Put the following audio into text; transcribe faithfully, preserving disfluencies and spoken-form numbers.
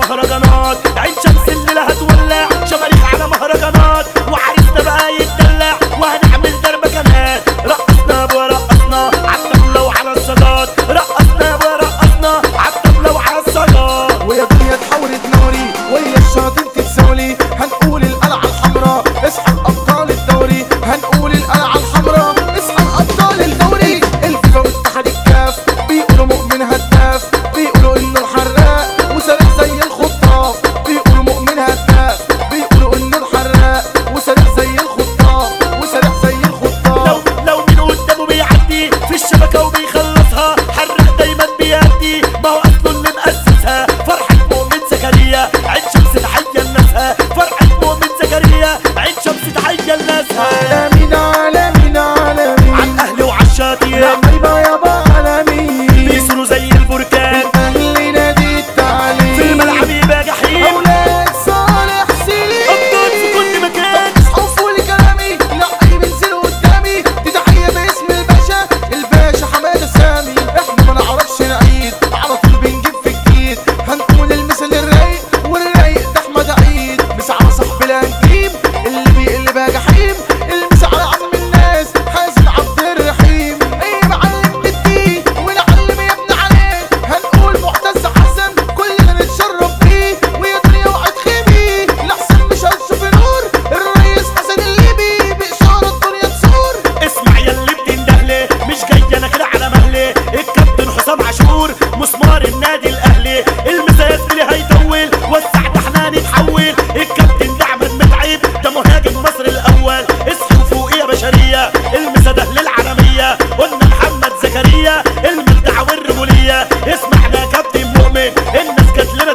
مهرجانات، عين شمس الليلة هتولع شماريخ على مهرجانات، وعريسنا بقى يتدلع وهنعمل دربة كمان. رقصنا ابويا رقصنا عالطبلة وعلى الصاجات، رقصنا ابويا رقصنا عالطبلة وعلى الصاجات. ويا دنيا اتحولت ناري ويا الشياطين تتساولي، هنقول القلعة الحمراء اصحى ابطال الدوري، هنقول القلعة الحمراء اصحى ابطال الدوري. الفيفا واتحاد الكاف بيقولوا مؤمن هداف، بيقولوا انه الحراق وسريع زي الخطاف، بيقولوا مؤمن هداف، بيقولوا انه الحراق وسريع زي الخطاف، وسريع زي الخطاف. لو لو من قدامه بيعدي في الشبكة وبيخلصها، حراق دايما بيأدي ما هو اصله اللي مؤسسها. فرحة مؤمن زكريا عين شمس تحية لناسها، فرحة مؤمن زكريا عين شمس تحية لناسها. عالمين عالمين عالمين عالاهلي وعالشاطئ لعيبة يابا عالمين بيصيروا زي البركان، اهل نادي التعليم في الملعب يبقى جحيم، اولاد صالح سليم ابطال في كل مكان. اصحوا فول كلامي لعيب انزلوا قدامي، دي تحية باسم الباشا الباشا حمادة سامي. احنا ما نعرفش نعيد على طول بنجيب في جديد، هنقول المثل الرايق والرايق ده احمد عيد. مسا على صاحب الانتيم اللي بيقلب جحيم، المسا على عم الناس حازم عبد الرحيم. ايه معلم بالدين ونعلم يا ابن عليه، هنقول معتز حسن كلنا نتشرف بيه، ويا دنيا وعد خيبي لحسن مش هتشوف نور. الرئيس حسن الليبي بإشارة الدنيا تسور. اسمع يا اللي بتندهلي مش جاي انا كده على مهلي، الكابتن حسام عاشور مسمار النادي الاهلي، المساس اللي هيطول وسع ده احنا هنتحول. الكابتن ده احمد متعب ده مهاجم مصر الاول، اصحوا فوق يا بشريه المسا ده للعالميه. قلنا محمد زكريا المبدع والرجوليه، اسمعنا كابتن مؤمن الناس جت